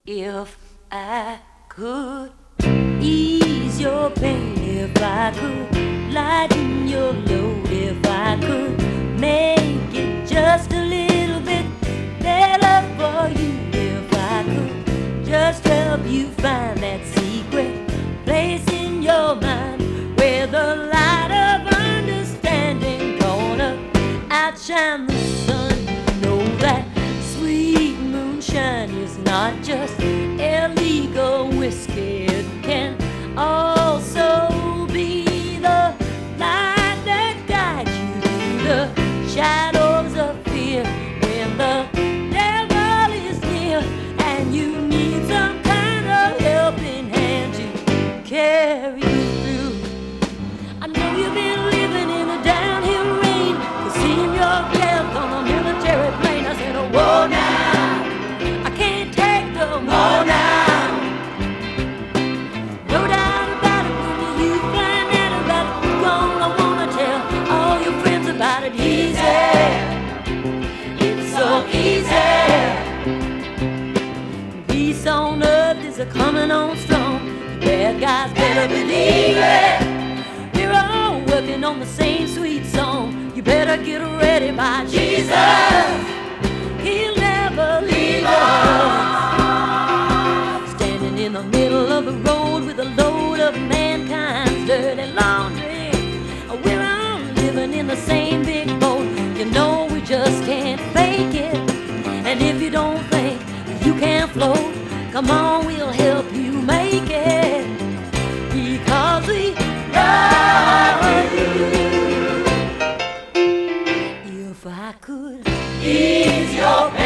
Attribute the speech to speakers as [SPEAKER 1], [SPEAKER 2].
[SPEAKER 1] If I could ease your pain, if I could lighten your load, if I could make it just a little bit better for you, if I could just help you find that secret place in your mind where the light of understanding gonna outshine the sun. Know that sweet moonshine is not just illegal whiskey. It can also be the light that guides you through the shadows of fear when the devil is near and you need some kind of helping hand to carry you through. I know you've been living in a downhill rain, you seen your death on a military plane. I said, oh, whoa now, I can't take no more now. No doubt about it, when you find out about it, you're gonna wanna tell all your friends about it. Easy, it's so easy. Peace on earth is a coming on strong. You bad guys better believe it. We're all working on the same sweet song. You better get ready by Jesus. He'll never leave us. Standing in the middle of the road with a load of mankind's dirty laundry. We're all living in the same big boat. You know we just can't fake it. And if you don't think you can float, come on, we'll help you make it. Because we love you. If I could ease your